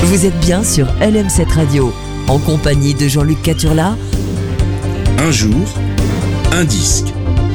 Vous êtes bien sur LM7 Radio, en compagnie de Jean-Luc Caturla. Un jour, un disque.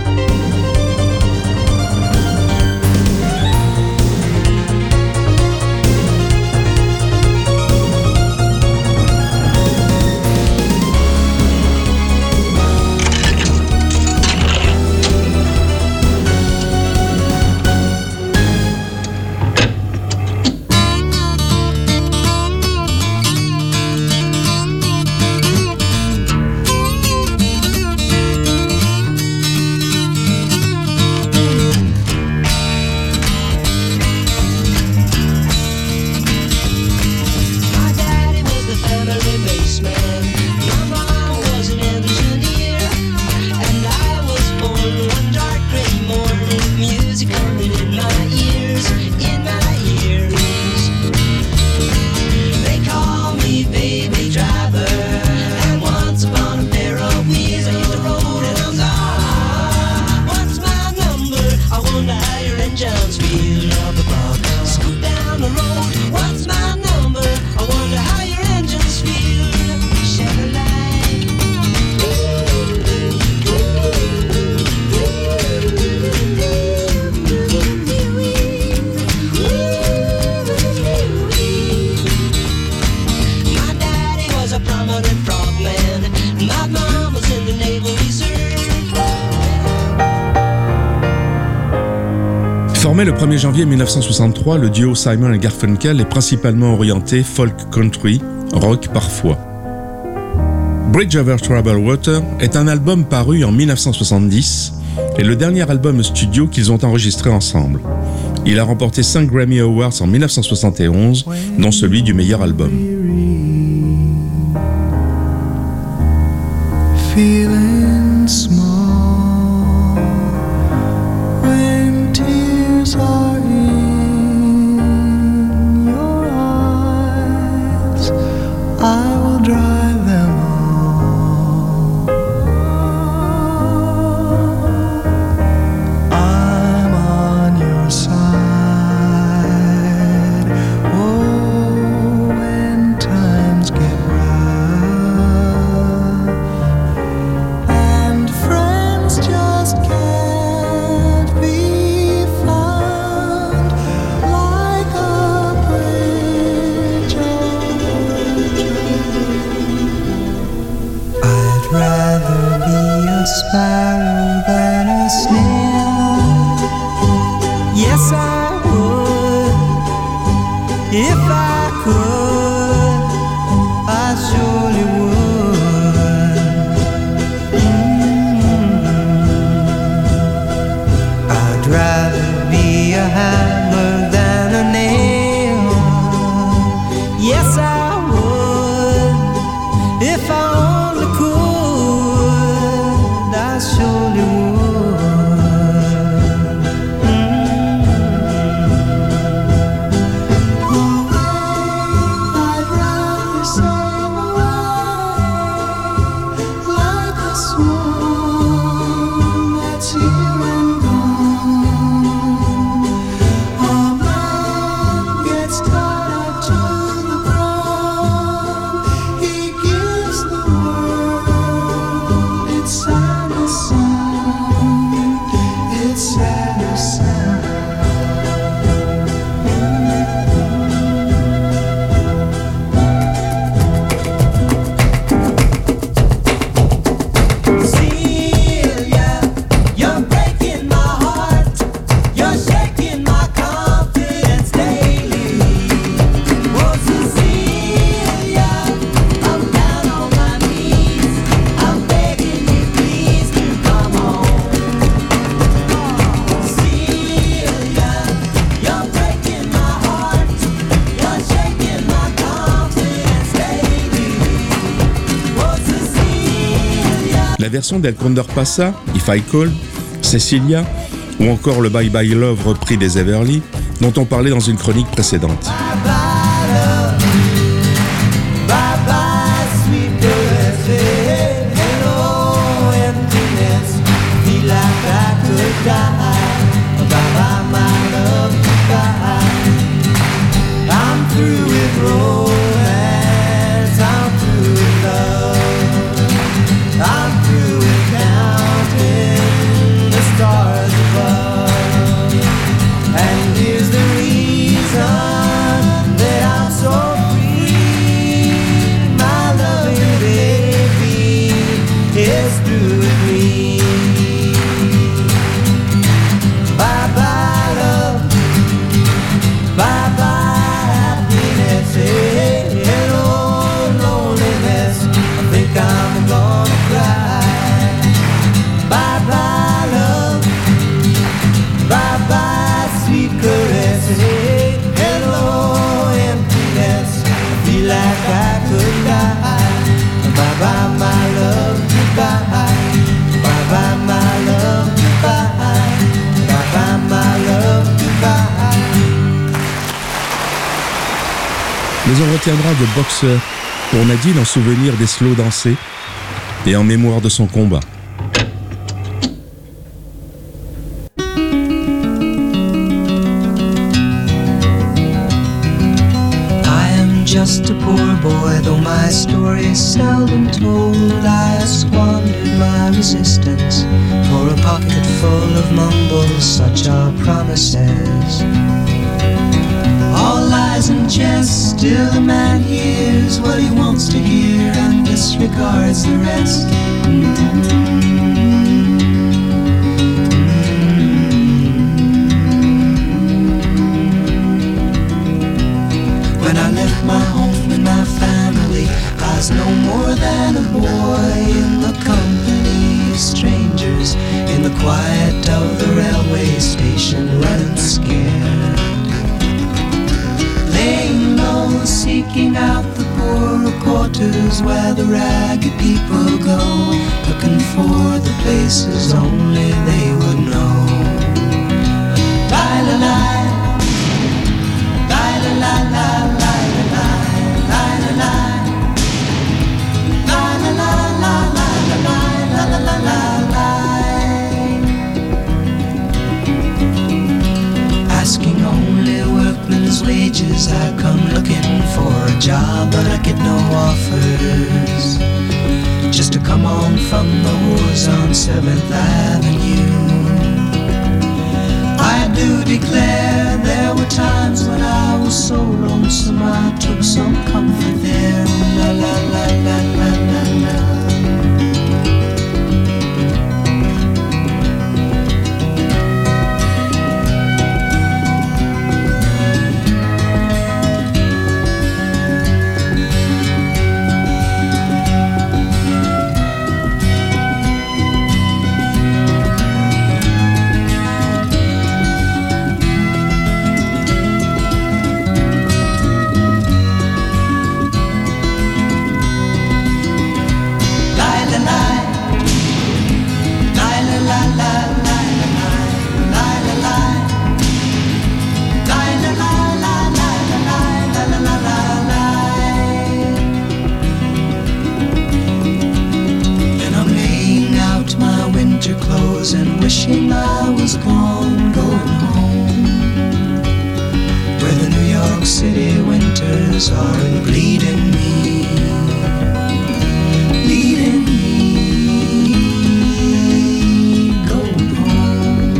Formé le 1er janvier 1963, le duo Simon & Garfunkel est principalement orienté folk country, rock parfois. Bridge Over Troubled Water est un album paru en 1970 et le dernier album studio qu'ils ont enregistré ensemble. Il a remporté 5 Grammy Awards en 1971, dont celui du meilleur album. Feeling small when tears are in your eyes, I will dry them all. I'm on your side. Oh, when times get rough and friends just can't be found, like a bridge over. I'd rather be a sparrow than a snail. Yes, I would. If I could, I surely would. I'd rather be a hammer than a nail. Yes, I would. If I only could, I surely would. I'd rather sail away like a swan that's here and gone. A man gets tied up to the ground. He gives the world its saddest sound, its saddest sound. Celia, you're breaking my heart. You're shaking my confidence daily. Oh, Cecilia, I'm down on my knees. I'm begging you, please, to come home. Celia, you're breaking my heart. You're shaking my confidence daily. Oh, Cecilia. La version d'El Condor Pasa, If I Call, Cecilia, ou encore le Bye Bye Love repris des Everly, dont on parlait dans une chronique précédente. Bye-bye, love. Bye-bye, sweet caress. Hello, emptiness. Feel like I could die. Bye-bye, my love, goodbye. I'm through with romance. Mais on retiendra The Boxer pour Nadine en souvenir des slow dansés et en mémoire de son combat. Just a poor boy, though my story is seldom told. I have squandered my resistance for a pocket full of mumbles, such are promises. All lies and jest, still the man hears what he wants to hear and disregards the rest. When I left my home and my family, I was no more than a boy in the company of strangers, in the quiet of the railway station, running scared, laying low, seeking out the poorer quarters where the ragged people go, looking for the places only they would know. La-la-la, la-la-la-la. Asking only workmen's wages, I come looking for a job, but I get no offers. Just to come on from the wars on 7th Avenue. I do declare there were times when I was so lonesome I took some comfort there. La la la la la la la. And wishing I was gone, going home, where the New York City winters are bleeding me, leading me, going home.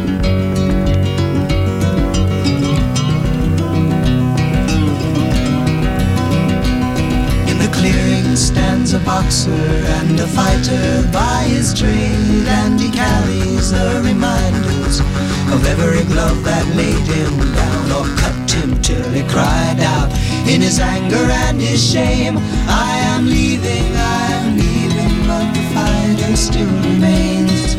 In the clearing stands a boxer and a fighter by his trade, and he carries the reminders of every glove that laid him down or cut him till he cried out in his anger and his shame, I am leaving, but the fighter still remains.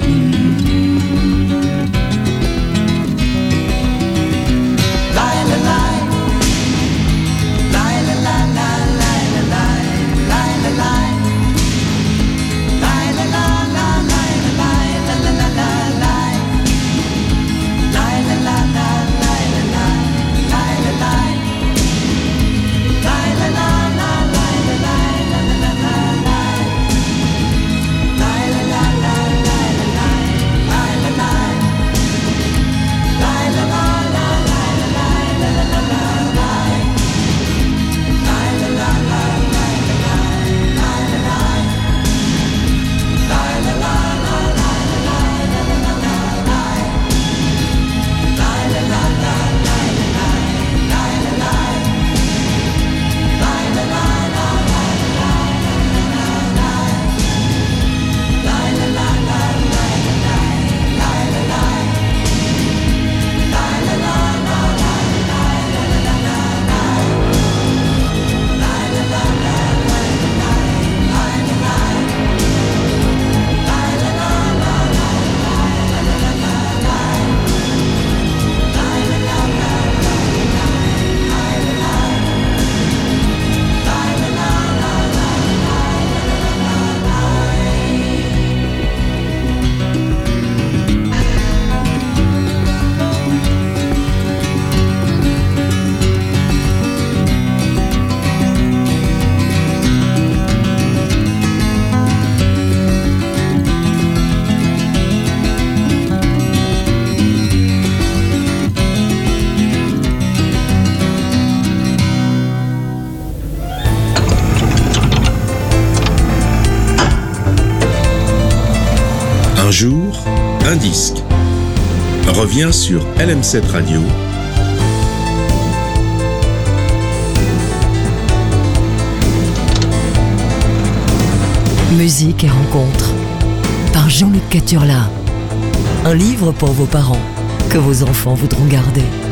jour, un disque. Reviens sur LM7 Radio. Musique et rencontres par Jean-Luc Caturla. Un livre pour vos parents que vos enfants voudront garder.